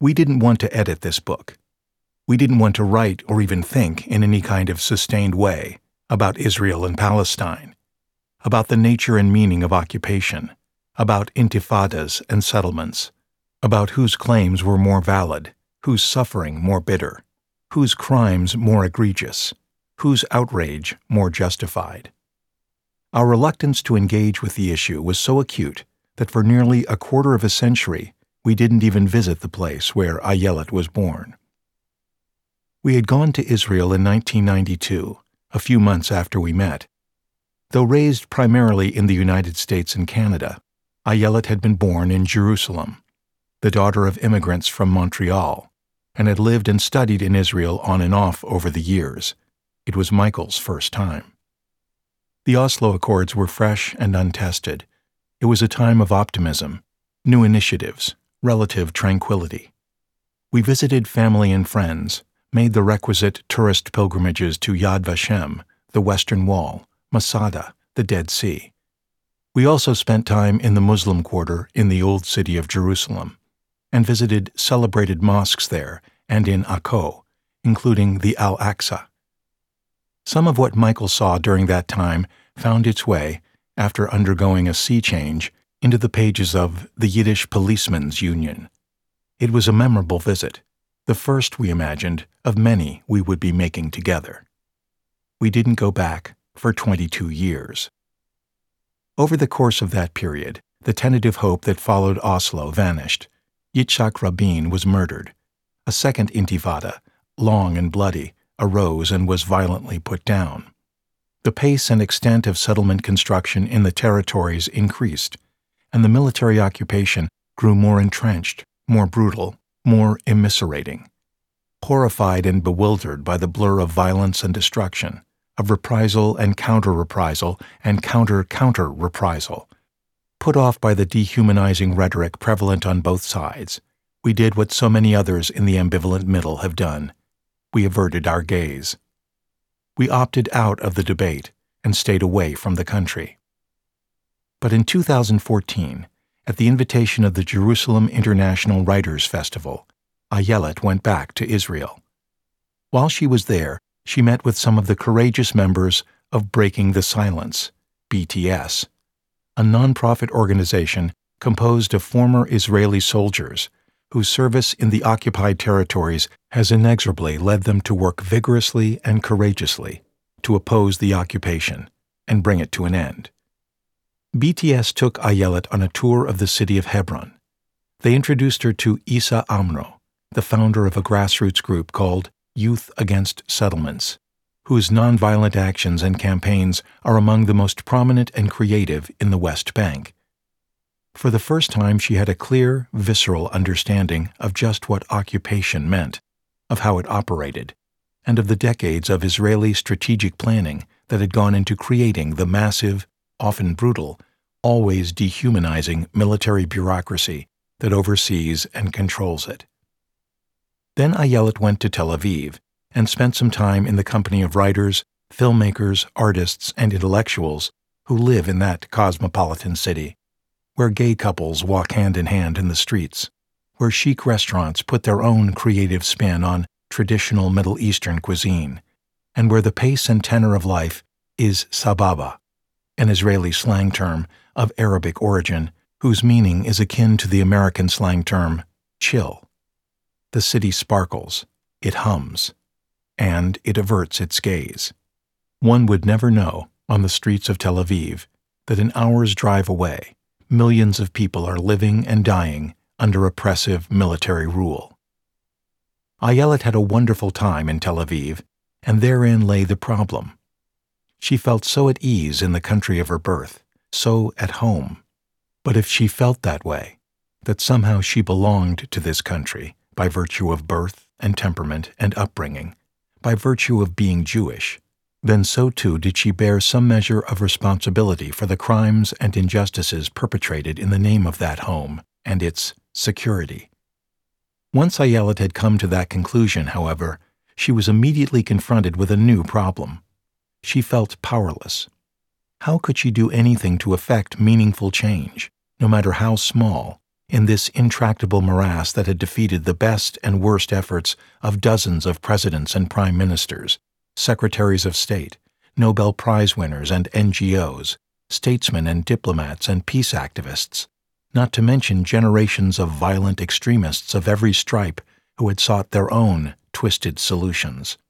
We didn't want to edit this book. We didn't want to write or even think in any kind of sustained way about Israel and Palestine, about the nature and meaning of occupation, about intifadas and settlements, about whose claims were more valid, whose suffering more bitter, whose crimes more egregious, whose outrage more justified. Our reluctance to engage with the issue was so acute that for nearly a quarter of a century we didn't even visit the place where Ayelet was born. We had gone to Israel in 1992, a few months after we met. Though raised primarily in the United States and Canada, Ayelet had been born in Jerusalem, the daughter of immigrants from Montreal, and had lived and studied in Israel on and off over the years. It was Michael's first time. The Oslo Accords were fresh and untested. It was a time of optimism, new initiatives, relative tranquility. We visited family and friends, made the requisite tourist pilgrimages to Yad Vashem, the Western Wall, Masada, the Dead Sea. We also spent time in the Muslim quarter in the Old City of Jerusalem, and visited celebrated mosques there and in Akko, including the Al-Aqsa. Some of what Michael saw during that time found its way, after undergoing a sea change, into the pages of the Yiddish Policemen's Union. It was a memorable visit, the first, we imagined, of many we would be making together. We didn't go back for 22 years. Over the course of that period, the tentative hope that followed Oslo vanished. Yitzhak Rabin was murdered. A second intifada, long and bloody, arose and was violently put down. The pace and extent of settlement construction in the territories increased, and the military occupation grew more entrenched, more brutal, more immiserating. Horrified and bewildered by the blur of violence and destruction, of reprisal and counter-reprisal and counter-counter-reprisal, put off by the dehumanizing rhetoric prevalent on both sides, we did what so many others in the ambivalent middle have done. We averted our gaze. We opted out of the debate and stayed away from the country. But in 2014, at the invitation of the Jerusalem International Writers' Festival, Ayelet went back to Israel. While she was there, she met with some of the courageous members of Breaking the Silence, BTS, a nonprofit organization composed of former Israeli soldiers whose service in the occupied territories has inexorably led them to work vigorously and courageously to oppose the occupation and bring it to an end. BTS took Ayelet on a tour of the city of Hebron. They introduced her to Issa Amro, the founder of a grassroots group called Youth Against Settlements, whose nonviolent actions and campaigns are among the most prominent and creative in the West Bank. For the first time, she had a clear, visceral understanding of just what occupation meant, of how it operated, and of the decades of Israeli strategic planning that had gone into creating the massive, often brutal, always dehumanizing military bureaucracy that oversees and controls it. Then Ayelet went to Tel Aviv and spent some time in the company of writers, filmmakers, artists, and intellectuals who live in that cosmopolitan city, where gay couples walk hand in hand in the streets, where chic restaurants put their own creative spin on traditional Middle Eastern cuisine, and where the pace and tenor of life is sababa, an Israeli slang term of Arabic origin whose meaning is akin to the American slang term chill. The city sparkles, it hums, and it averts its gaze. One would never know, on the streets of Tel Aviv, that an hour's drive away, millions of people are living and dying under oppressive military rule. Ayelet had a wonderful time in Tel Aviv, and therein lay the problem. She felt so at ease in the country of her birth, so at home. But if she felt that way, that somehow she belonged to this country by virtue of birth and temperament and upbringing, by virtue of being Jewish, then so too did she bear some measure of responsibility for the crimes and injustices perpetrated in the name of that home and its security. Once Ayelet had come to that conclusion, however, she was immediately confronted with a new problem. She felt powerless. How could she do anything to effect meaningful change, no matter how small, in this intractable morass that had defeated the best and worst efforts of dozens of presidents and prime ministers, secretaries of state, Nobel Prize winners and NGOs, statesmen and diplomats and peace activists, not to mention generations of violent extremists of every stripe who had sought their own twisted solutions.